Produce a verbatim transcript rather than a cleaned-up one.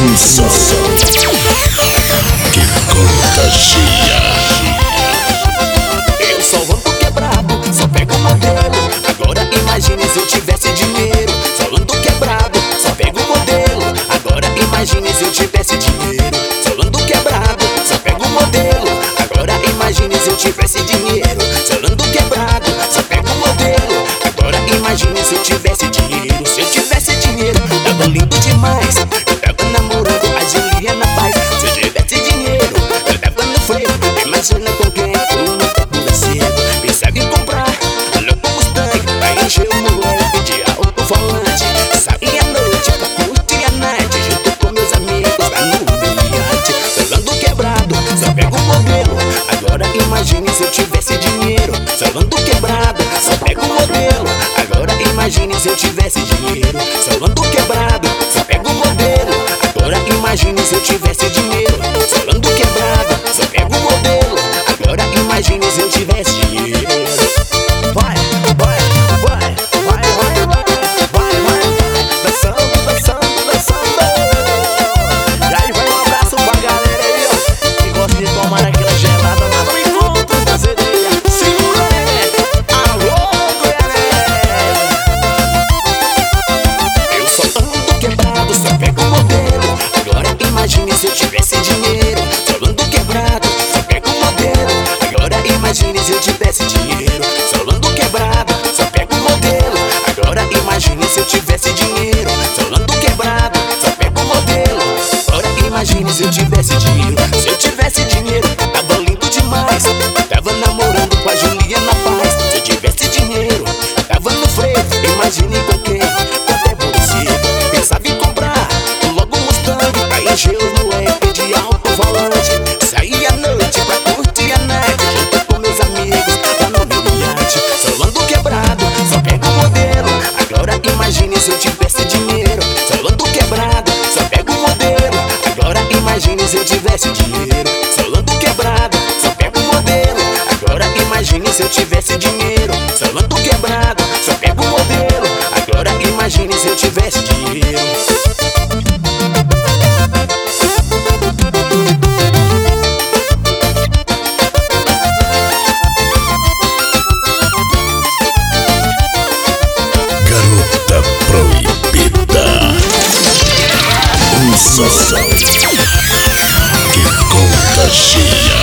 Um som que contagia. Eu só ando quebrado, só pego modelo. Agora imagine se eu tivesse dinheiro. Só ando quebrado, só pego modelo. Agora imagine se eu tivesse dinheiro. Só ando quebrado, só pego modelo. Agora imagine se eu tivesse dinheiro. Só ando quebrado, só pego modelo. Agora imagine se eu tivesse dinheiro. Se eu tivesse dinheiro, tava lindo demais. Eu tava namorando a Juliana Paz. Se eu tivesse dinheiro, eu tava no freio. Imagina com quem eu não tô cedo. Pensava em comprar um louco Mustang pra encher o moleque de alto-falante. Saí à noite pra curtir a night junto com meus amigos lá no meu iate. Só ando quebrado, só pego modelo. Agora imagine se eu tivesse dinheiro. Só ando quebrado, só pego modelo. Agora imagine se eu tivesse dinheiro. Só ando quebrado, só pego modelo. Agora imagine se eu tivesse dinheiro. Só ando quebrado, só pego modelo. Agora imagine se eu tivesse dinheiro. Vai, vai, vai, vai, vai, vai, vai, vai, dançando, dançando, dançando. E aí vai um abraço pra galera aí, ó, que gosta de tomar aquela gelada lá no encontro da cedeia. Segura, né? Alô, Goiânia. Eu só ando quebrado, só pego modelo. Agora imagine se eu tivesse dinheiro. Só ando quebrado, só pego modelo. Agora imagine se eu tivesse dinheiro. Só ando quebrado, só pego modelo. Agora imagine se eu tivesse dinheiro. Só ando quebrado, só pego modelo. Agora imagine se eu tivesse dinheiro. Se eu tivesse dinheiro, tava lindo demais. Tava namorando com a Juliana Paz. Se eu tivesse dinheiro, tava no freio. Imagine com quem, com até você. Pensava em comprar um logo Mustang pra encher os moleques de alto-falante. Saí à noite pra curtir a night junto com meus amigos lá no meu iate. Só ando quebrado, só pego modelo. Agora imagine se eu tivesse dinheiro. Só ando quebrado, só pego modelo. Agora imagine se eu tivesse dinheiro. Só ando quebrado, só pego modelo. Agora imagine se eu tivesse dinheiro. Só ando quebrado, só pego modelo. Agora imagine se eu tivesse dinheiro. Garota proibida. Um som que contagia.